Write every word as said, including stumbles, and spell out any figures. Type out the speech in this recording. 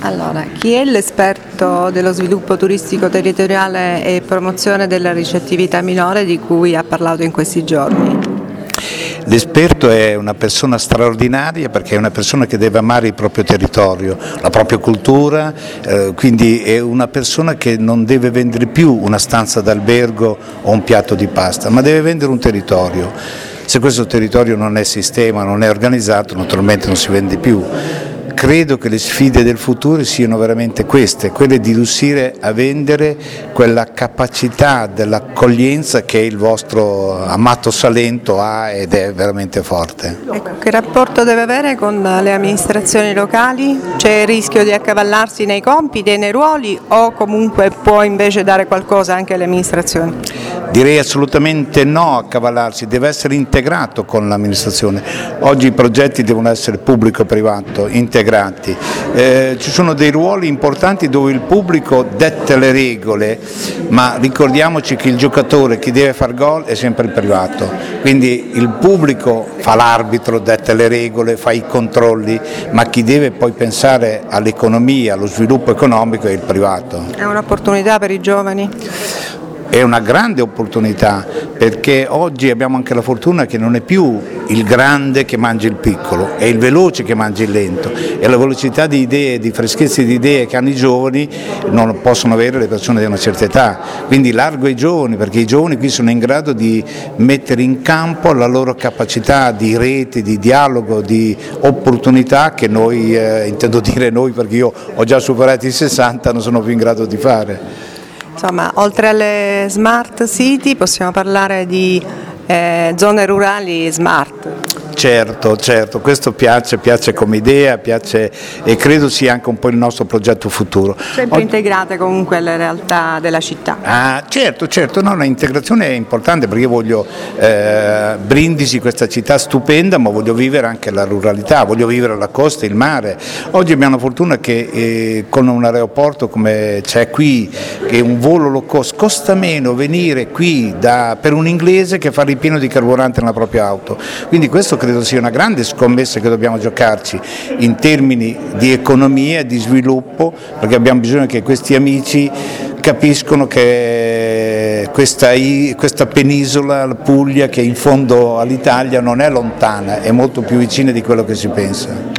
Allora, chi è l'esperto dello sviluppo turistico territoriale e promozione della ricettività minore di cui ha parlato in questi giorni? L'esperto è una persona straordinaria perché è una persona che deve amare il proprio territorio, la propria cultura, eh, quindi è una persona che non deve vendere più una stanza d'albergo o un piatto di pasta, ma deve vendere un territorio. Se questo territorio non è sistema, non è organizzato, naturalmente non si vende più. Credo che le sfide del futuro siano veramente queste, quelle di riuscire a vendere quella capacità dell'accoglienza che il vostro amato Salento ha ed è veramente forte. Ecco, che rapporto deve avere con le amministrazioni locali? C'è il rischio di accavallarsi nei compiti e nei ruoli o comunque può invece dare qualcosa anche alle amministrazioni? Direi assolutamente no a accavallarsi, deve essere integrato con l'amministrazione. Oggi i progetti devono essere pubblico-privato, integrati. Eh, ci sono dei ruoli importanti dove il pubblico detta le regole, ma ricordiamoci che il giocatore, chi deve far gol è sempre il privato, quindi il pubblico fa l'arbitro, detta le regole, fa i controlli, ma chi deve poi pensare all'economia, allo sviluppo economico è il privato. È un'opportunità per i giovani? È una grande opportunità perché oggi abbiamo anche la fortuna che non è più il grande che mangia il piccolo, è il veloce che mangia il lento e la velocità di idee, di freschezza di idee che hanno i giovani non possono avere le persone di una certa età, quindi largo ai giovani perché i giovani qui sono in grado di mettere in campo la loro capacità di rete, di dialogo, di opportunità che noi, eh, intendo dire noi perché io ho già superato i sessanta, non sono più in grado di fare. Insomma, oltre alle smart city possiamo parlare di eh, zone rurali smart. Certo, certo, questo piace, piace come idea, piace e credo sia anche un po' il nostro progetto futuro. Sempre integrate comunque alle realtà della città. Ah, certo, certo, no, l'integrazione è importante perché io voglio eh, Brindisi, questa città stupenda, ma voglio vivere anche la ruralità, voglio vivere la costa, il mare. Oggi abbiamo la fortuna che eh, con un aeroporto come c'è qui, che è un volo low cost, costa meno venire qui da, per un inglese che fare il pieno di carburante nella propria auto. Quindi questo credo sia una grande scommessa che dobbiamo giocarci in termini di economia e di sviluppo, perché abbiamo bisogno che questi amici capiscono che questa, questa penisola, la Puglia, che è in fondo all'Italia, non è lontana, è molto più vicina di quello che si pensa.